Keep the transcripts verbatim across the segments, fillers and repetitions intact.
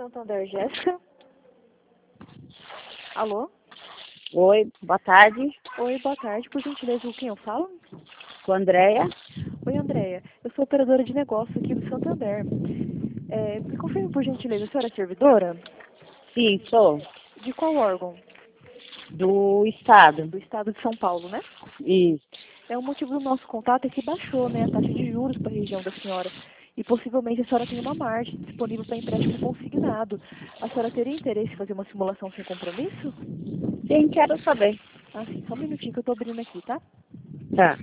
Santander, Jéssica. Alô? Oi, boa tarde. Oi, boa tarde. Por gentileza, com quem eu falo? Com a Andréia. Oi, Andréia. Eu sou operadora de negócio aqui do Santander. É, me confirme, por gentileza, a senhora é servidora? Sim, sou. De qual órgão? Do estado. Do estado de São Paulo, né? Isso. É, o motivo do nosso contato é que baixou, né, a taxa de juros para a região da senhora. E possivelmente a senhora tem uma margem disponível para empréstimo consignado. A senhora teria interesse em fazer uma simulação sem compromisso? Sim, quero saber. Ah, sim. Só um minutinho que eu estou abrindo aqui, tá? Tá.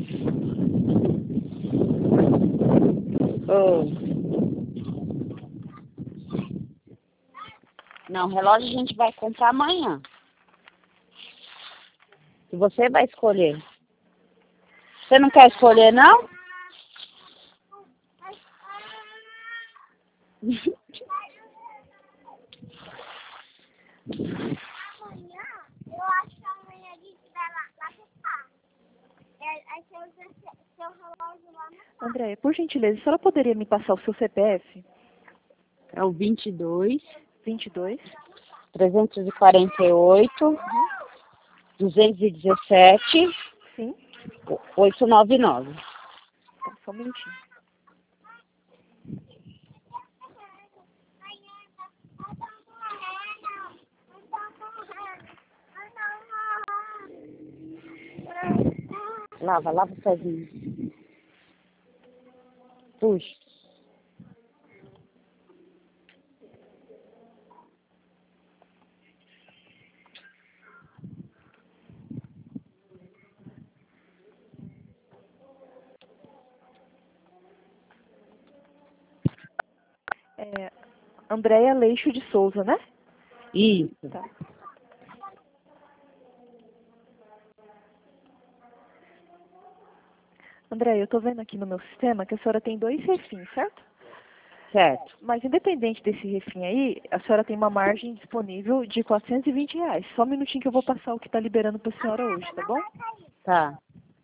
Oh. Não, o relógio a gente vai comprar amanhã. E você vai escolher. Você não quer escolher, não? Amanhã, eu acho que amanhã a gente vai lá, lá testar. É, aí você usa seu, seu relógio lá no Andréia, por gentileza, a senhora poderia me passar o seu C P F? É o vinte e dois, vinte e dois. trezentos e quarenta e oito, Uhum. duzentos e dezessete, Sim. oitocentos e noventa e nove. Tá, só um minutinho. Lava, lava o pezinho. Puxa. É, Andréia Leixo de Souza, né? Isso. Tá. Andréia, eu estou vendo aqui no meu sistema que a senhora tem dois refins, certo? Certo. Mas independente desse refim aí, a senhora tem uma margem disponível de quatrocentos e vinte reais. Só um minutinho que eu vou passar o que está liberando para a senhora hoje, tá bom? Tá.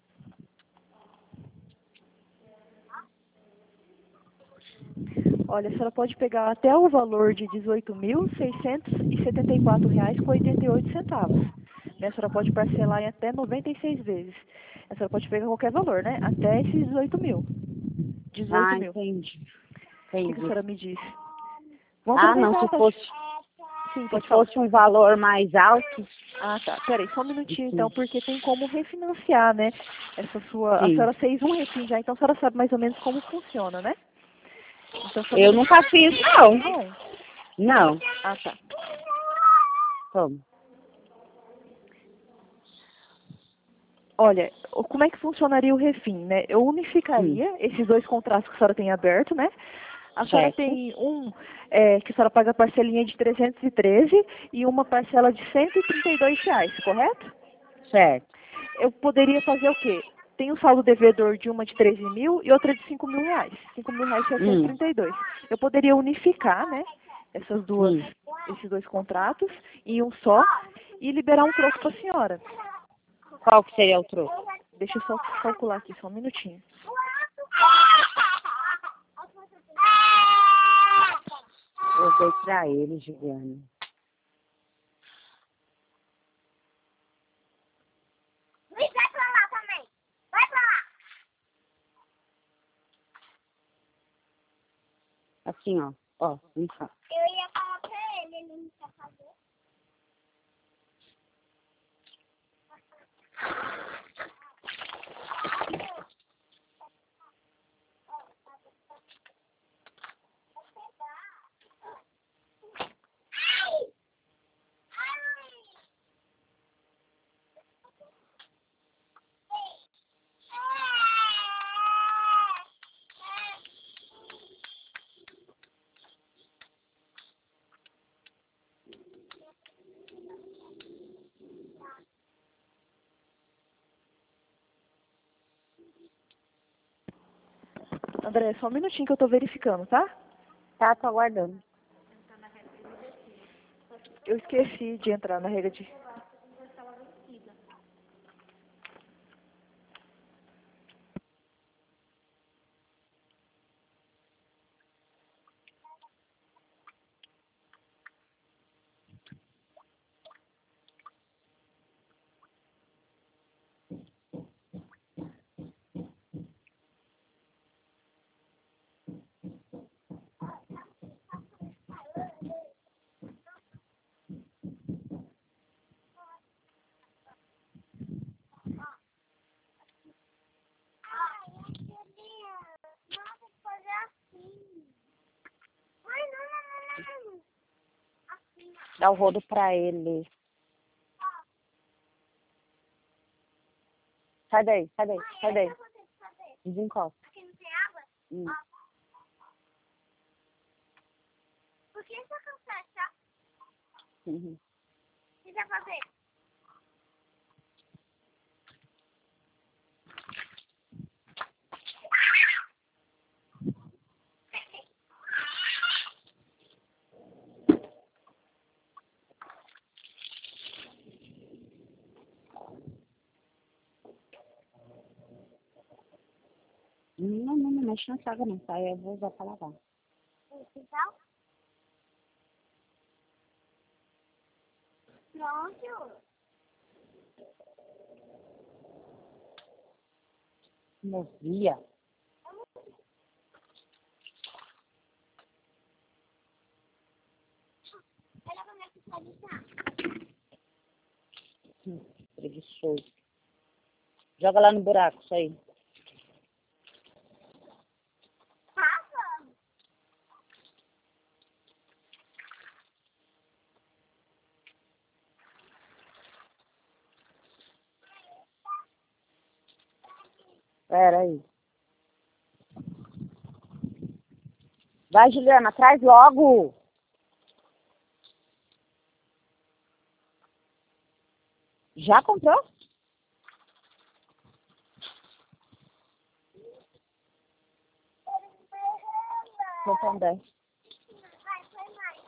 Olha, a senhora pode pegar até o valor de dezoito mil seiscentos e setenta e quatro reais com oitenta e oito centavos. Né? A senhora pode parcelar em até noventa e seis vezes. A senhora pode pegar qualquer valor, né? Até esses dezoito mil. dezoito Ah, mil. entendi. O que, que a Entendi. senhora me diz? Vamos Ah, não, aproveitar a se taxa. fosse, Sim, se pode falar. fosse um valor mais alto, Ah, tá. Peraí, só um minutinho sim. então, porque tem como refinanciar, né? Essa sua. A Sim. senhora fez um refin já, então a senhora sabe mais ou menos como funciona, né? Então só um Eu minutinho. nunca fiz, não. Não. Não. Ah, tá. Como? Olha, o- como é que funcionaria o refin, né? Eu Hum. unificaria esses dois contratos que a senhora tem aberto, né? A senhora Certo. tem um é, que a senhora paga parcelinha de trezentos e treze e uma parcela de cento e trinta e dois reais, correto? Certo. Eu poderia fazer o quê? Tem o saldo devedor de uma de treze mil e outra de cinco mil reais. cinco mil reais e Hum. trinta e dois. Eu poderia unificar, né? Essas duas, Hum. esses dois contratos em um só e liberar um troco para a senhora. Qual que seria o troco? Deixa eu só calcular aqui, só um minutinho. Eu dei pra ele, Juliana. Luiz, vai pra lá também. Vai pra lá. Assim, ó. Ó, vem cá. Eu ia falar pra ele, ele não quer fazer. André, só um minutinho que eu tô verificando, tá? Tá, tô aguardando. Eu esqueci de entrar na regra de... Dá o rodo pra ele. Sai daí, sai daí, sai daí. Desencosta. Aqui não tem água? Hum. Ó. Por que você consegue, tá? Uhum. O que você vai fazer? Não, não, não mexe na saga não, tá? Eu vou usar pra lavar. O quintal? Pronto. Movia. Olha como é que pode estar. Hum, preguiçoso. Joga lá no buraco, isso aí. Passa. Pera aí. Vai, Juliana, traz logo. Já comprou? Comprou dez. Vai, foi mais.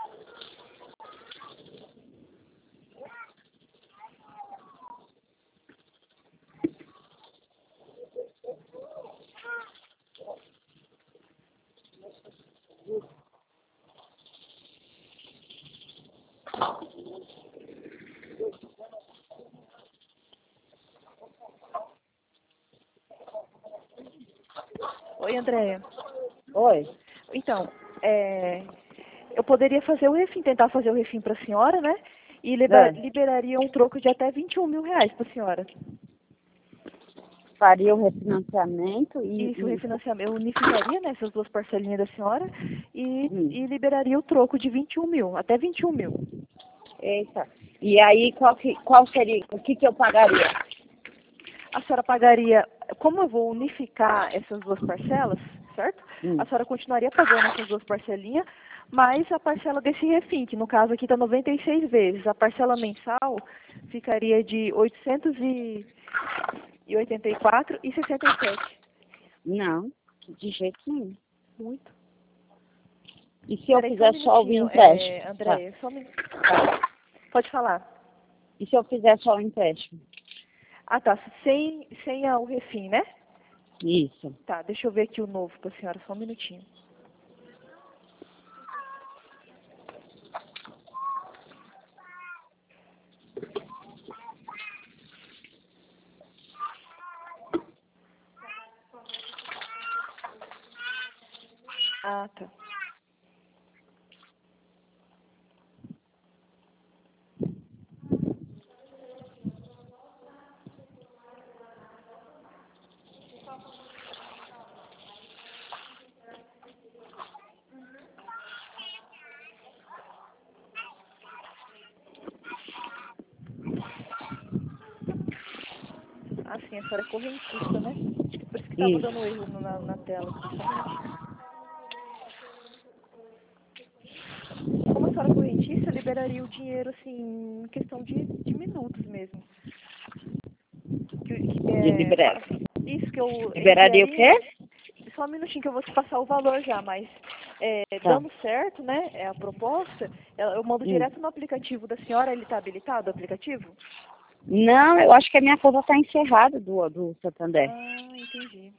Oi, Andréia. Oi. Então, é, eu poderia fazer o refim, tentar fazer o refim para a senhora, né? E liber- É. liberaria um troco de até vinte e um mil reais para a senhora. Faria o refinanciamento e... Isso, o e... refinanciamento, eu unificaria, né, essas duas parcelinhas da senhora e, Hum. e liberaria o troco de vinte e um mil, até vinte e um mil. Eita. E aí, qual, que, qual seria, o que que eu pagaria? A senhora pagaria, como eu vou unificar essas duas parcelas, certo? Hum. A senhora continuaria pagando essas duas parcelinhas, mais a parcela desse refim, que no caso aqui está noventa e seis vezes. A parcela mensal ficaria de oitocentos e oitenta e quatro reais e sessenta e sete. Não, de jeito nenhum. Muito. E se eu Peraí, fizer só um só o minutinho, empréstimo? é, Tá. Andréia, só um minutinho. Tá. Pode falar. E se eu fizer só o empréstimo? Ah, tá. Sem, sem a- o refim, né? Isso. Tá, deixa eu ver aqui o novo para a senhora, só um minutinho. Ah, tá. Ah, sim, a senhora é correntista, né? Acho que por isso que estava dando Isso. erro no- na, na tela. Só um minutinho. Como a senhora é correntista, eu liberaria o dinheiro, assim, em questão de, de minutos mesmo. Que, que De é, libera... fa- isso que eu Liberaria o enviaria. quê? Só um minutinho que eu vou te passar o valor já, mas é, Tá. dando certo, né? É a proposta, eu eu mando Hum. direto no aplicativo da senhora. Ele está habilitado, o aplicativo? Não, eu acho que a minha conta está encerrada do, do Santander. Ah, entendi.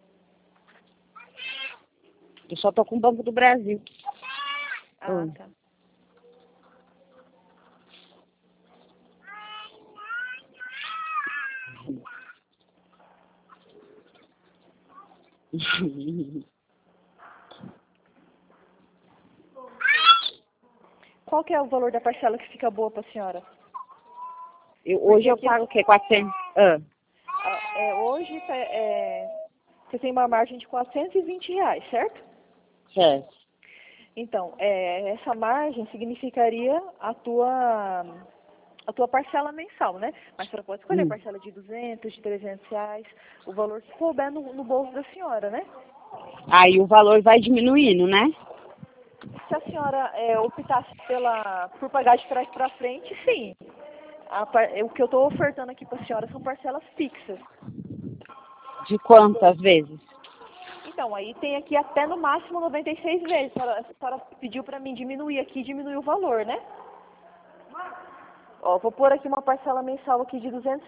Eu só tô com o Banco do Brasil. Ah, Hum. tá. Qual que é o valor da parcela que fica boa para a senhora? eu, Porque hoje eu aqui, pago o quê? quatrocentos? Ah, ah, é, hoje tá, é, você tem uma margem de quatrocentos e vinte reais, certo? certo. Então, é, essa margem significaria a tua, a tua parcela mensal, né? Mas a senhora pode escolher Hum. parcela de duzentos, de trezentos reais, o valor que couber no, no bolso da senhora, né? Aí o valor vai diminuindo, né? Se a senhora é, optasse pela, por pagar de trás para frente, sim. A par- o que eu estou ofertando aqui para a senhora são parcelas fixas. De quantas vezes? Então, aí tem aqui até no máximo noventa e seis vezes. A senhora, a senhora pediu para mim diminuir aqui, diminuir o valor, né? Ó, vou pôr aqui uma parcela mensal aqui de duzentos